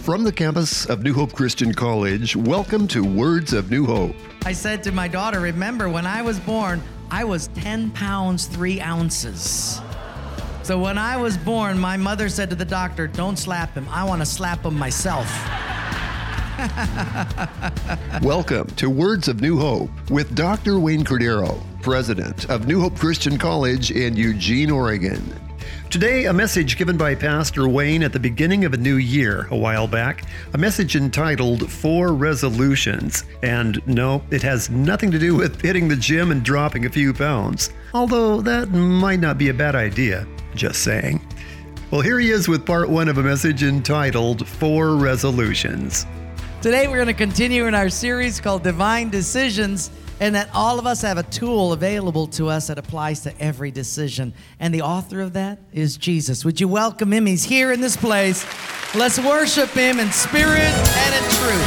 From the campus of New Hope Christian College, welcome to Words of New Hope. I said to my daughter, remember when I was born, I was 10 pounds, 3 ounces. So when I was born, my mother said to the doctor, don't slap him. I want to slap him myself. Welcome to Words of New Hope with Dr. Wayne Cordero, President of New Hope Christian College in Eugene, Oregon. Today, a message given by Pastor Wayne at the beginning of a new year a while back, a message entitled 4 Resolutions. And no, it has nothing to do with hitting the gym and dropping a few pounds, although that might not be a bad idea, just saying. Well, here he is with part 1 of a message entitled 4 Resolutions. Today we're going to continue in our series called Divine Decisions, and that all of us have a tool available to us that applies to every decision. And the author of that is Jesus. Would you welcome him? He's here in this place. Let's worship him in spirit and in truth.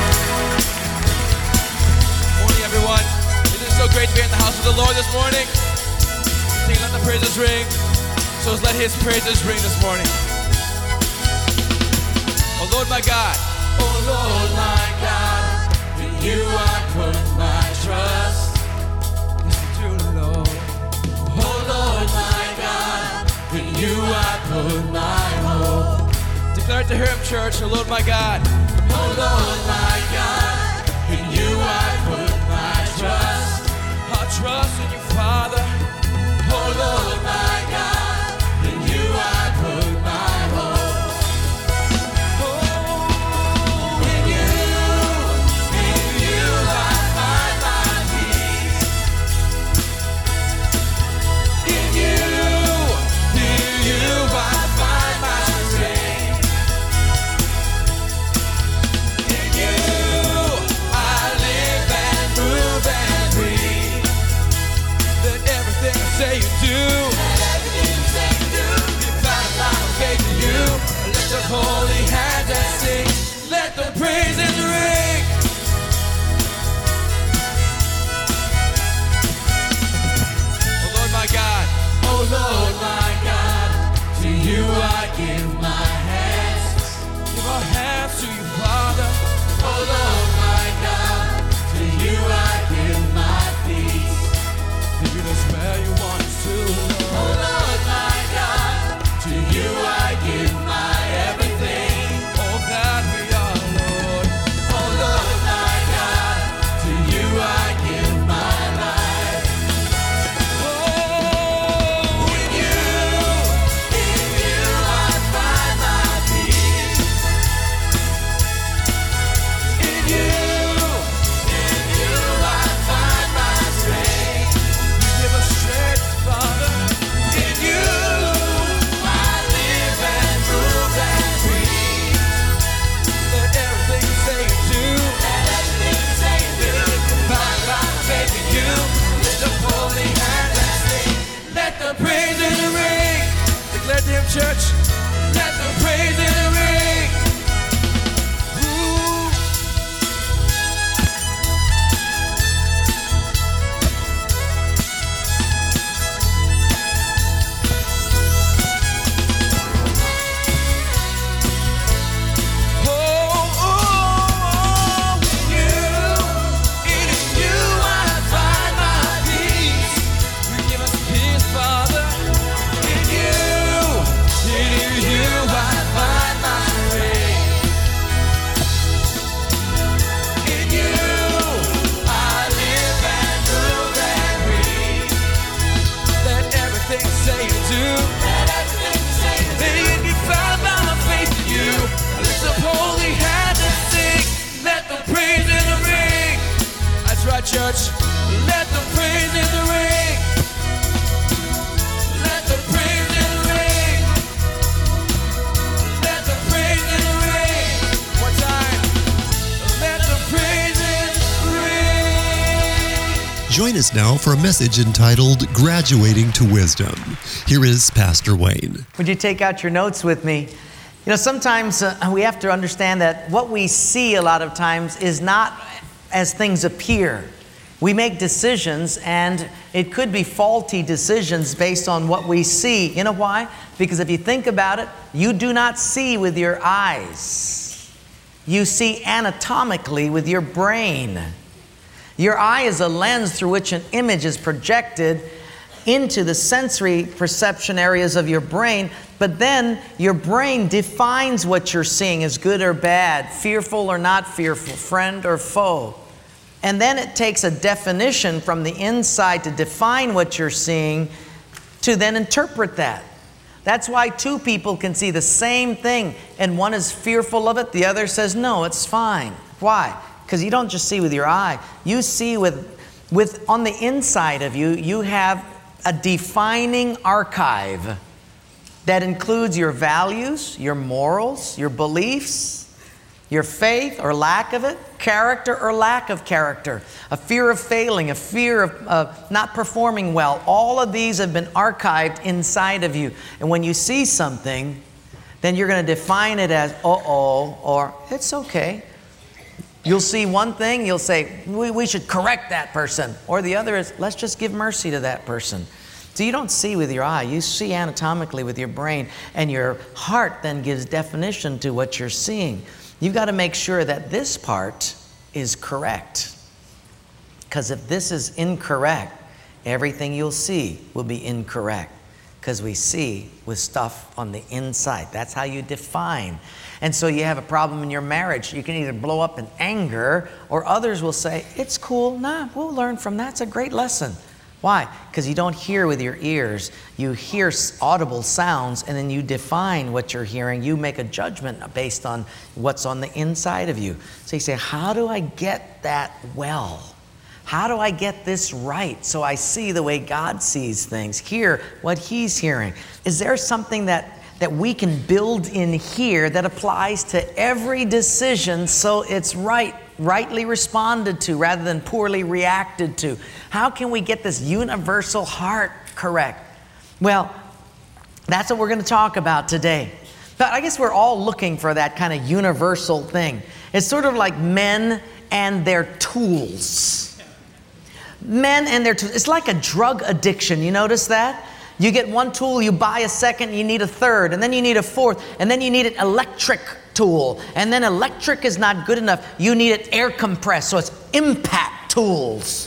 Morning, everyone. It is so great to be in the house of the Lord this morning. Sing, let the praises ring. So let his praises ring this morning. Oh Lord my God. Oh Lord my God. In you I put my trust. In you I put my hope. Declare it to hear him, church. Oh Lord my God. Oh Lord my God. In you I put my trust. I trust in you, Father. Oh Lord my God. In you I put my hope. Oh, in you I find my peace. In you I find my strength. In you I live and move and breathe. Let everything I say you do, be found by faith in you. Let your holy hands and sing. Let the praises ring. Oh Lord my God. Oh Lord my God. To you I give my hands. Give our hands to you, Father. Oh Lord my God. To you I give my peace. Lead us where you want us to, Lord. Oh Lord my God. To you I give my everything. All that we are, Lord. Oh Lord my God. To you I give my life. Oh, in you I find my peace. In you I find my strength. You give us strength, Father. In you I live and move and breathe. Let everything you say and do, find my faith in you. Lift up holy hands and sing. Let the praises ring. Declare to him, church. Let the praises ring. Ooh. In you I find my peace. You give us peace, Father. In you I find my strength. In you I live and move and breathe. Let everything say you do. May it be found by my faith in you. Lift up holy hands and sing. Let the praises ring. That's right, church. Let the praises ring. Let the praises ring. Let the praises ring. One time. Let the praises ring. Join us now for a message entitled Graduating to Wisdom. Here is Pastor Wayne. Would you take out your notes with me? You know, sometimes we have to understand that what we see a lot of times is not as things appear. We make decisions, and it could be faulty decisions based on what we see. You know why? Because if you think about it, you do not see with your eyes. You see anatomically with your brain. Your eye is a lens through which an image is projected into the sensory perception areas of your brain, but then your brain defines what you're seeing as good or bad, fearful or not fearful, friend or foe. And then it takes a definition from the inside to define what you're seeing to then interpret that. That's why two people can see the same thing and one is fearful of it, the other says, no, it's fine. Why? Because you don't just see with your eye. You see with on the inside of you, you have a defining archive that includes your values, your morals, your beliefs, your faith or lack of it, character or lack of character, a fear of failing, a fear of not performing well. All of these have been archived inside of you. And when you see something, then you're going to define it as, uh-oh, or it's okay. You'll see one thing, you'll say, we should correct that person. Or the other is, let's just give mercy to that person. So you don't see with your eye, you see anatomically with your brain, and your heart then gives definition to what you're seeing. You've got to make sure that this part is correct. Because if this is incorrect, everything you'll see will be incorrect. Because we see with stuff on the inside. That's how you define. And so you have a problem in your marriage. You can either blow up in anger, or others will say, it's cool, nah, we'll learn from that. It's a great lesson. Why? Because you don't hear with your ears. You hear audible sounds, and then you define what you're hearing. You make a judgment based on what's on the inside of you. So you say, how do I get that well? How do I get this right so I see the way God sees things, hear what He's hearing? Is there something that we can build in here that applies to every decision so it's rightly responded to rather than poorly reacted to? How can we get this universal heart correct? Well, that's what we're going to talk about today. But I guess we're all looking for that kind of universal thing. It's sort of like men and their tools. Men and their tools. It's like a drug addiction. You notice that? You get one tool, you buy a second, you need a third, and then you need a fourth, and then you need an electric tool. And then electric is not good enough. You need it air compressed, so it's impact tools.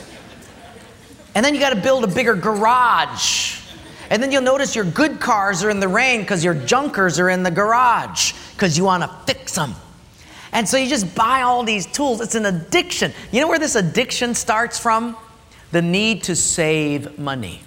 And then you got to build a bigger garage. And then you'll notice your good cars are in the rain because your junkers are in the garage because you want to fix them. And so you just buy all these tools. It's an addiction. You know where this addiction starts from? The need to save money.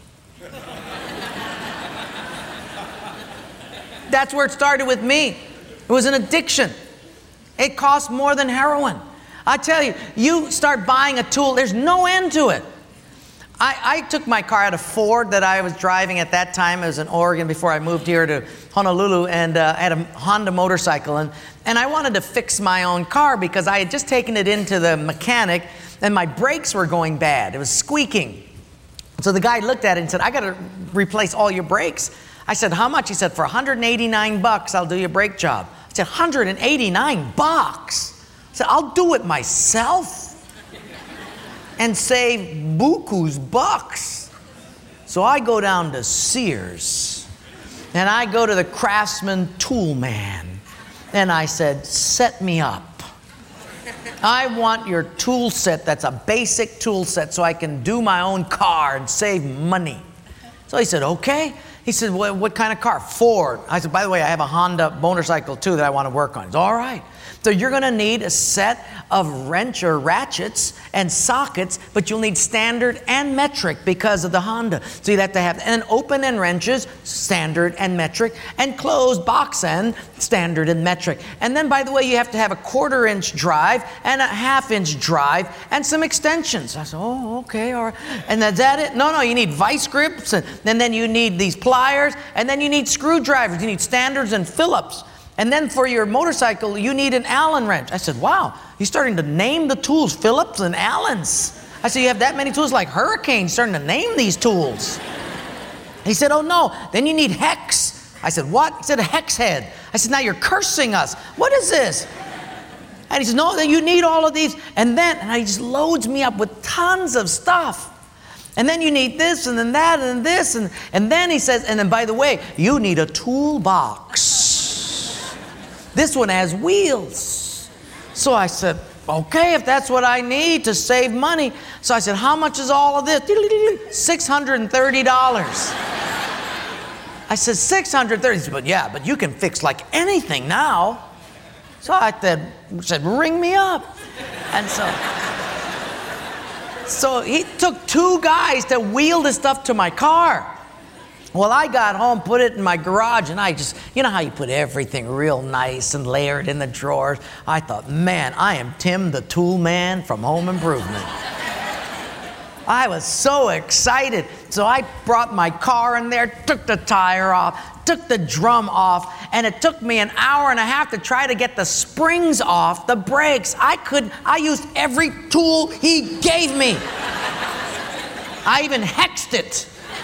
That's where it started with me. It was an addiction. It cost more than heroin. I tell you, you start buying a tool, there's no end to it. I took my car out of Ford that I was driving at that time. I was in Oregon before I moved here to Honolulu, and I had a Honda motorcycle. And I wanted to fix my own car because I had just taken it into the mechanic and my brakes were going bad. It was squeaking. So the guy looked at it and said, I got to replace all your brakes. I said, how much? He said, for $189, I'll do your brake job. I said, $189? I said, I'll do it myself and save buku's bucks. So I go down to Sears and I go to the Craftsman tool man and I said, set me up. I want your tool set that's a basic tool set so I can do my own car and save money. So he said, okay. He said, well, what kind of car? Ford. I said, by the way, I have a Honda motorcycle too that I want to work on. He said, all right. So you're going to need a set of wrench or ratchets and sockets, but you'll need standard and metric because of the Honda. So you'd have to have and open end wrenches, standard and metric, and closed box end, standard and metric. And then, by the way, you have to have a 1/4-inch drive and a 1/2-inch drive and some extensions. I said, oh, okay, all right. And is that it? No, you need vice grips, and then you need these pliers, and then you need screwdrivers. You need standards and Phillips. And then for your motorcycle, you need an Allen wrench. I said, wow, you're starting to name the tools, Phillips and Allens. I said, you have that many tools like Hurricane, starting to name these tools. He said, oh no, then you need hex. I said, what? He said, a hex head. I said, now you're cursing us. What is this? And he said, no, you need all of these. And he just loads me up with tons of stuff. And then you need this, and then that, and this. And then he says, and then by the way, you need a toolbox. This one has wheels. So I said, okay, if that's what I need to save money. So I said, how much is all of this? $630. I said, $630. He said, but yeah, but you can fix like anything now. So I said, ring me up. And so he took 2 guys to wheel the stuff to my car. Well, I got home, put it in my garage, and I just, you know how you put everything real nice and layered in the drawers? I thought, man, I am Tim the Tool Man from Home Improvement. I was so excited. So I brought my car in there, took the tire off, took the drum off, and it took me an hour and a half to try to get the springs off the brakes. I used every tool he gave me. I even hexed it.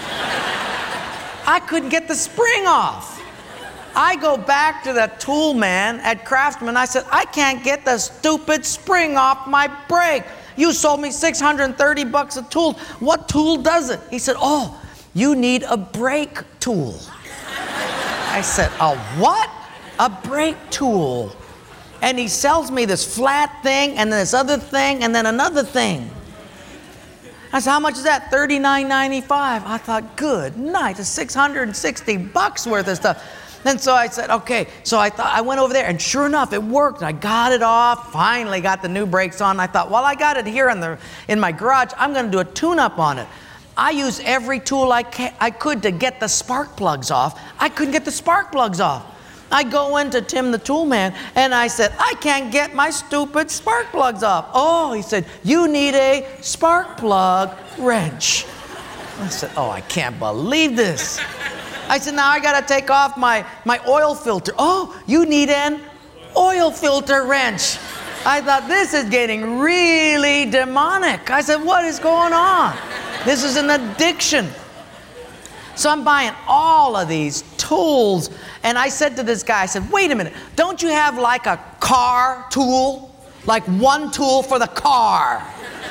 I couldn't get the spring off. I go back to that tool man at Craftsman. I said, I can't get the stupid spring off my brake. You sold me $630 a tool. What tool does it? He said, oh, you need a brake tool. I said, a what? A brake tool. And he sells me this flat thing and this other thing and then another thing. I said, how much is that? $39.95. I thought, good night, it's $660 worth of stuff. And so I said, okay. So I went over there, and sure enough, it worked. I got it off, finally got the new brakes on. I thought, well, I got it here in my garage. I'm going to do a tune-up on it. I used every tool I could to get the spark plugs off. I couldn't get the spark plugs off. I go into Tim the Tool Man, and I said, I can't get my stupid spark plugs off. Oh, he said, you need a spark plug wrench. I said, oh, I can't believe this. I said, now I got to take off my oil filter. Oh, you need an oil filter wrench. I thought, this is getting really demonic. I said, what is going on? This is an addiction. So I'm buying all of these tools. And I said to this guy, I said, wait a minute, don't you have like a car tool? Like one tool for the car?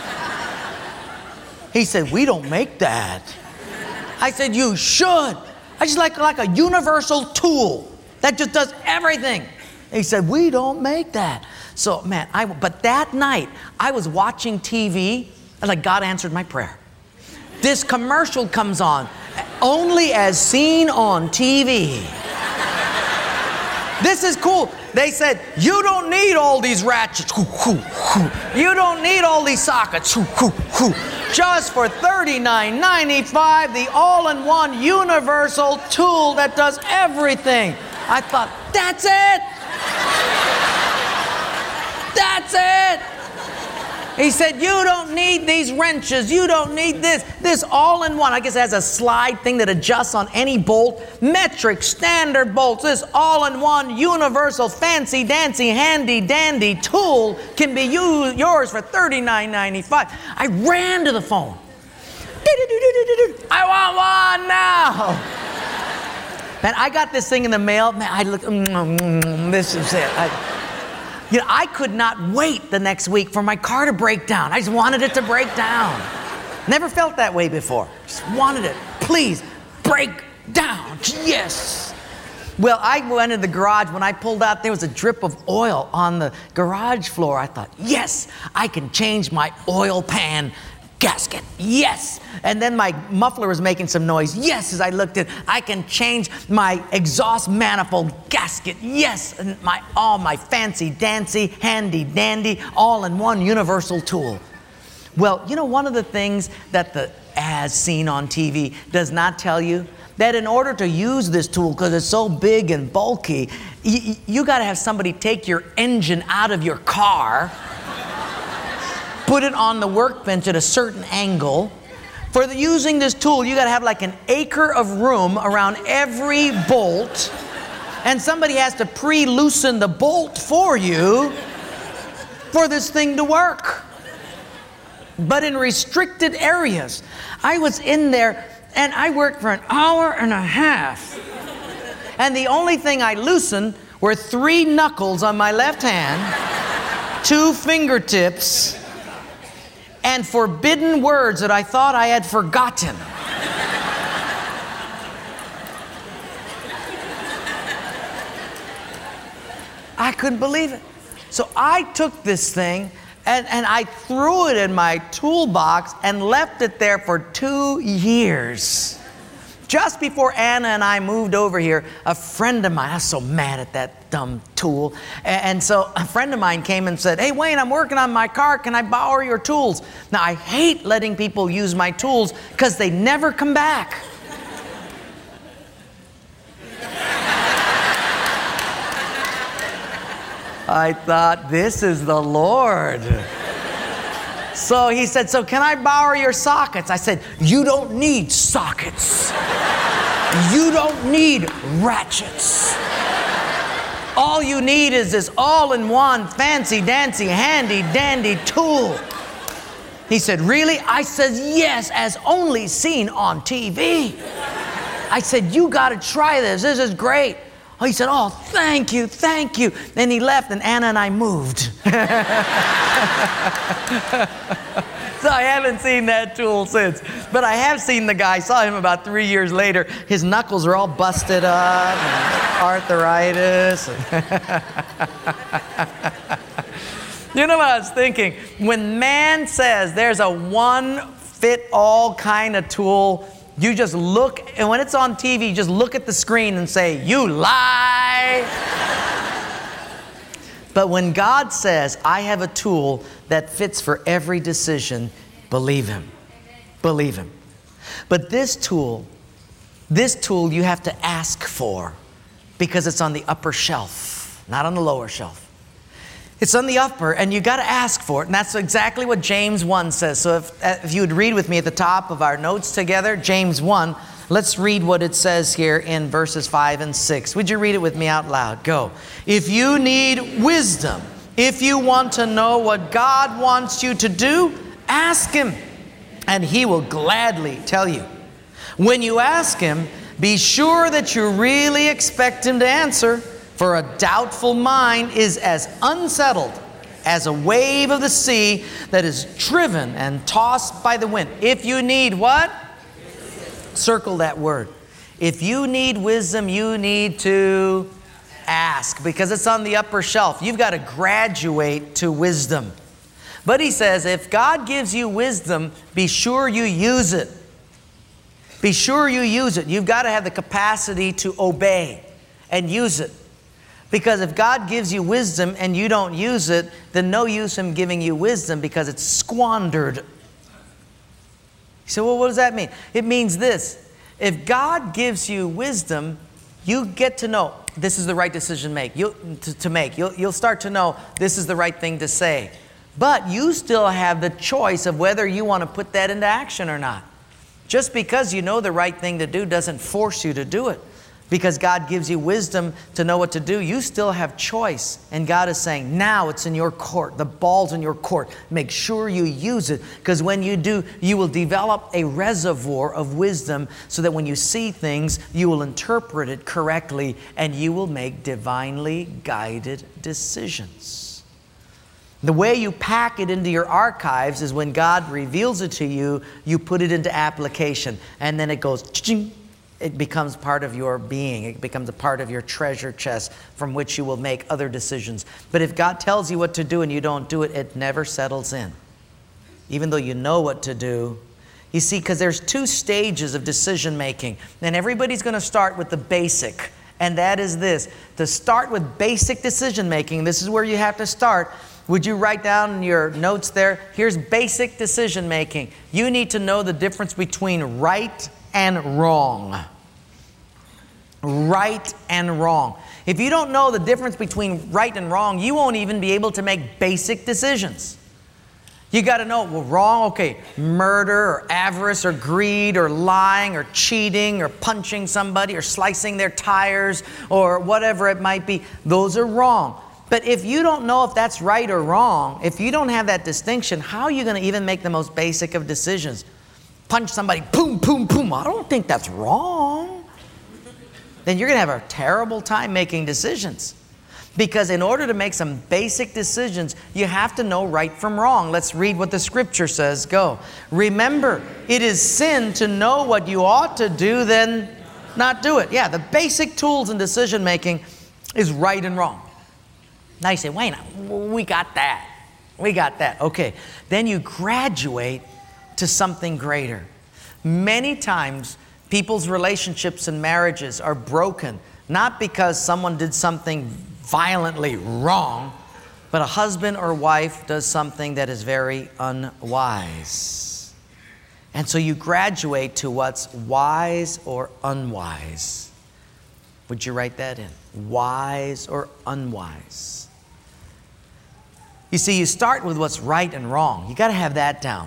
He said, we don't make that. I said, you should. I just like a universal tool that just does everything. He said, we don't make that. So, man, but that night, I was watching TV, and like God answered my prayer. This commercial comes on, only as seen on TV. This is cool. They said, you don't need all these ratchets. You don't need all these sockets. Just for $39.95, the all-in-one universal tool that does everything. I thought, that's it. That's it. He said, you don't need these wrenches. You don't need this. This all-in-one, I guess it has a slide thing that adjusts on any bolt. Metric, standard bolts. This all-in-one, universal, fancy-dancy, handy-dandy tool can be yours for $39.95. I ran to the phone. I want one now. Man, I got this thing in the mail. Man, I look, this is it. I could not wait the next week for my car to break down. I just wanted it to break down. Never felt that way before. Just wanted it. Please, break down. Yes. Well, I went in the garage. When I pulled out, there was a drip of oil on the garage floor. I thought, yes, I can change my oil pan gasket. Yes. And then my muffler was making some noise. Yes. As I looked at, I can change my exhaust manifold gasket. Yes. And all my fancy dancy, handy dandy, all-in-one universal tool. Well, one of the things that the as seen on TV does not tell you, that in order to use this tool, because it's so big and bulky, you got to have somebody take your engine out of your car, put it on the workbench at a certain angle. For using this tool, you got to have like an acre of room around every bolt, and somebody has to pre-loosen the bolt for you for this thing to work. But in restricted areas, I was in there and I worked for an hour and a half. And the only thing I loosened were 3 knuckles on my left hand, 2 fingertips, and forbidden words that I thought I had forgotten. I couldn't believe it. So I took this thing and I threw it in my toolbox and left it there for 2 years. Just before Anna and I moved over here, a friend of mine, I was so mad at that dumb tool. And so a friend of mine came and said, "Hey, Wayne, I'm working on my car. Can I borrow your tools?" Now, I hate letting people use my tools because they never come back. I thought, this is the Lord. So he said, "So can I borrow your sockets?" I said, "You don't need sockets. You don't need ratchets. All you need is this all-in-one, fancy-dancy, handy-dandy tool." He said, "Really?" I said, "Yes, as only seen on TV." I said, "You got to try this. This is great." He said, "Oh, thank you, thank you." Then he left, and Anna and I moved. So I haven't seen that tool since. But I have seen the guy. I saw him about 3 years later. His knuckles are all busted up, and arthritis. You know what I was thinking? When man says there's a one-fit-all kind of tool, you just look, and when it's on TV, just look at the screen and say, "You lie." But when God says, "I have a tool that fits for every decision," believe Him. Believe Him. But this tool you have to ask for because it's on the upper shelf, not on the lower shelf. It's on the upper, and you got to ask for it, and that's exactly what James 1 says. So if you would read with me at the top of our notes together, James 1, let's read what it says here in verses 5 and 6. Would you read it with me out loud? Go. "If you need wisdom, if you want to know what God wants you to do, ask Him, and He will gladly tell you. When you ask Him, be sure that you really expect Him to answer. For a doubtful mind is as unsettled as a wave of the sea that is driven and tossed by the wind." If you need what? Circle that word. If you need wisdom, you need to ask, because it's on the upper shelf. You've got to graduate to wisdom. But he says, if God gives you wisdom, be sure you use it. Be sure you use it. You've got to have the capacity to obey and use it. Because if God gives you wisdom and you don't use it, then no use Him giving you wisdom because it's squandered. You say, well, what does that mean? It means this. If God gives you wisdom, you get to know this is the right decision to make. You'll start to know this is the right thing to say. But you still have the choice of whether you want to put that into action or not. Just because you know the right thing to do doesn't force you to do it. Because God gives you wisdom to know what to do, you still have choice. And God is saying, now it's in your court. The ball's in your court. Make sure you use it. Because when you do, you will develop a reservoir of wisdom so that when you see things, you will interpret it correctly and you will make divinely guided decisions. The way you pack it into your archives is when God reveals it to you, you put it into application. And then it goes, cha-ching. It becomes part of your being. It becomes a part of your treasure chest from which you will make other decisions. But if God tells you what to do and you don't do it, it never settles in. Even though you know what to do. You see, because there's 2 stages of decision making. And everybody's going to start with the basic. And that is this. To start with basic decision making, this is where you have to start. Would you write down in your notes there? Here's basic decision making. You need to know the difference between right and wrong. Right and wrong. If you don't know the difference between right and wrong, you won't even be able to make basic decisions. You got to know, well, wrong, okay, murder or avarice or greed or lying or cheating or punching somebody or slicing their tires or whatever it might be. Those are wrong. But if you don't know if that's right or wrong, if you don't have that distinction, how are you going to even make the most basic of decisions? Punch somebody, boom, boom, boom. I don't think that's wrong. Then you're going to have a terrible time making decisions. Because in order to make some basic decisions, you have to know right from wrong. Let's read what the scripture says. Go. Remember, it is sin to know what you ought to do, then not do it. Yeah, the basic tools in decision making is right and wrong. Now you say, Wayne, we got that. We got that. Okay. Then you graduate to something greater. Many times, people's relationships and marriages are broken, not because someone did something violently wrong, but a husband or wife does something that is very unwise. And so you graduate to what's wise or unwise. Would you write that in? Wise or unwise? You see, you start with what's right and wrong. You got to have that down.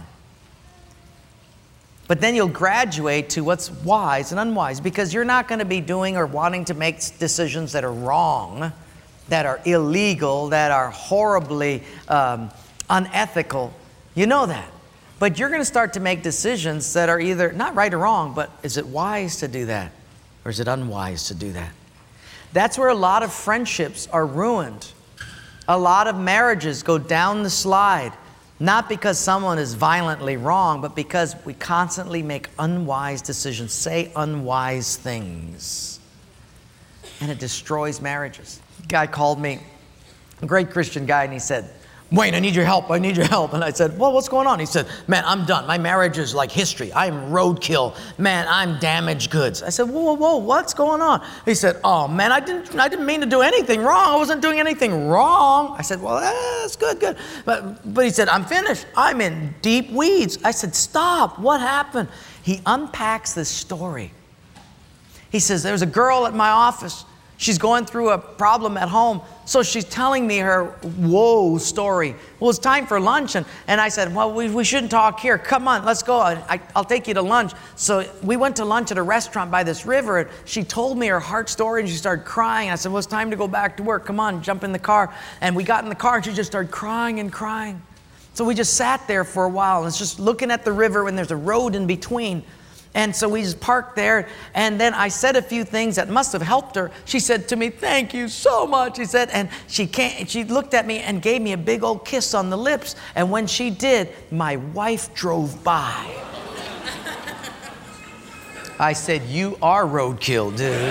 But then you'll graduate to what's wise and unwise, because you're not going to be doing or wanting to make decisions that are wrong, that are illegal, that are horribly unethical. You know that. But you're going to start to make decisions that are either not right or wrong, but is it wise to do that? Or is it unwise to do that? That's where a lot of friendships are ruined. A lot of marriages go down the slide, not because someone is violently wrong, but because we constantly make unwise decisions, say unwise things. And it destroys marriages. A guy called me, a great Christian guy, and he said, Wayne, I need your help. I need your help. And I said, well, what's going on? He said, man, I'm done. My marriage is like history. I'm roadkill. Man, I'm damaged goods. I said, whoa, what's going on? He said, oh, man, I didn't mean to do anything wrong. I wasn't doing anything wrong. I said, well, that's good. But he said, I'm finished. I'm in deep weeds. I said, stop. What happened? He unpacks this story. He says, there's a girl at my office. She's going through a problem at home. So she's telling me her woe story. Well, it's time for lunch. And I said, well, we shouldn't talk here. Come on, let's go. I'll take you to lunch. So we went to lunch at a restaurant by this river. And she told me her heart story and she started crying. I said, well, it's time to go back to work. Come on, jump in the car. And we got in the car and she just started crying and crying. So we just sat there for a while and it's just looking at the river and there's a road in between. And so we just parked there, and then I said a few things that must have helped her. She said to me, thank you so much, he said, and she looked at me and gave me a big old kiss on the lips, and when she did, my wife drove by. I said, you are roadkill, dude.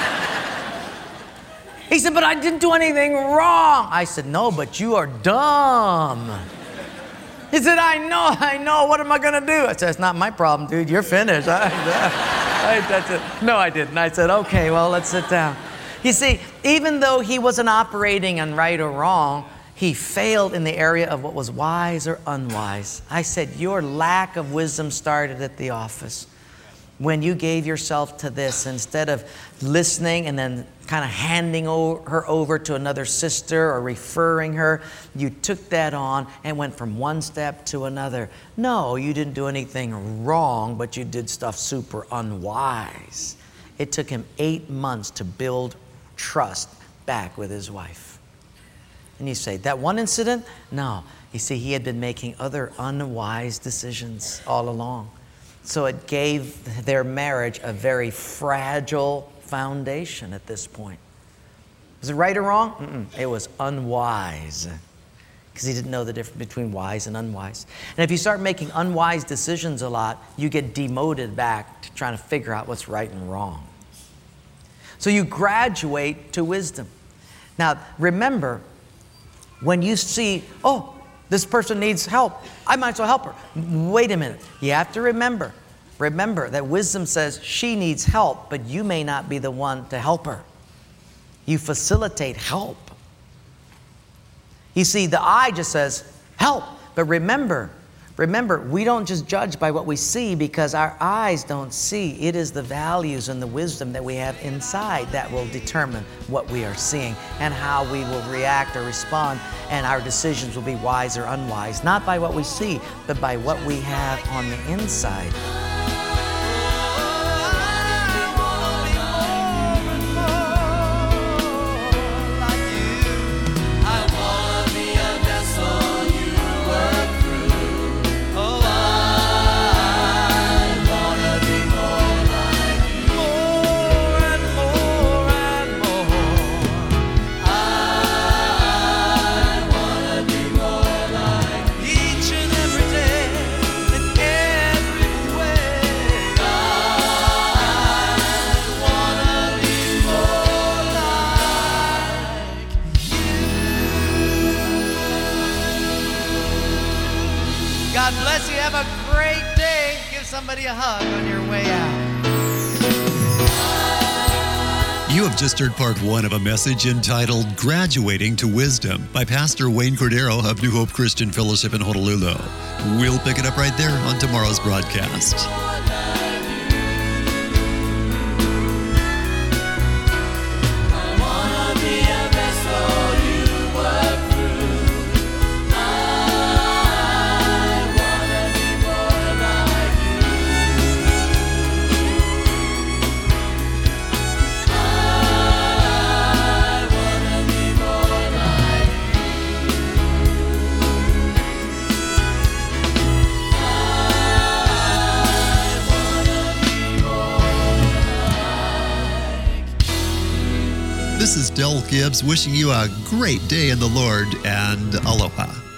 He said, but I didn't do anything wrong. I said, no, but you are dumb. He said, I know. What am I going to do? I said, it's not my problem, dude. You're finished. That's it. No, I didn't. I said, okay, well, let's sit down. You see, even though he wasn't operating on right or wrong, he failed in the area of what was wise or unwise. I said, your lack of wisdom started at the office. When you gave yourself to this, instead of listening and then kind of handing her over to another sister or referring her, you took that on and went from one step to another. No, you didn't do anything wrong, but you did stuff super unwise. It took him 8 months to build trust back with his wife. And you say, that one incident? No. You see, he had been making other unwise decisions all along. So it gave their marriage a very fragile foundation at this point. Was it right or wrong? It was unwise, because he didn't know the difference between wise and unwise. And if you start making unwise decisions a lot, you get demoted back to trying to figure out what's right and wrong. So you graduate to wisdom. Now, remember, when you see, oh, this person needs help, I might as well help her. Wait a minute. You have to remember that wisdom says she needs help, but you may not be the one to help her. You facilitate help. You see, the eye just says, help. But remember, we don't just judge by what we see, because our eyes don't see. It is the values and the wisdom that we have inside that will determine what we are seeing and how we will react or respond, and our decisions will be wise or unwise, not by what we see, but by what we have on the inside. Each and every day, in every way. God bless you. Have a great day. Give somebody a hug on your way out. You have just heard part one of a message entitled Graduating to Wisdom by Pastor Wayne Cordero of New Hope Christian Fellowship in Honolulu. We'll pick it up right there on tomorrow's broadcast. This is Del Gibbs wishing you a great day in the Lord and aloha.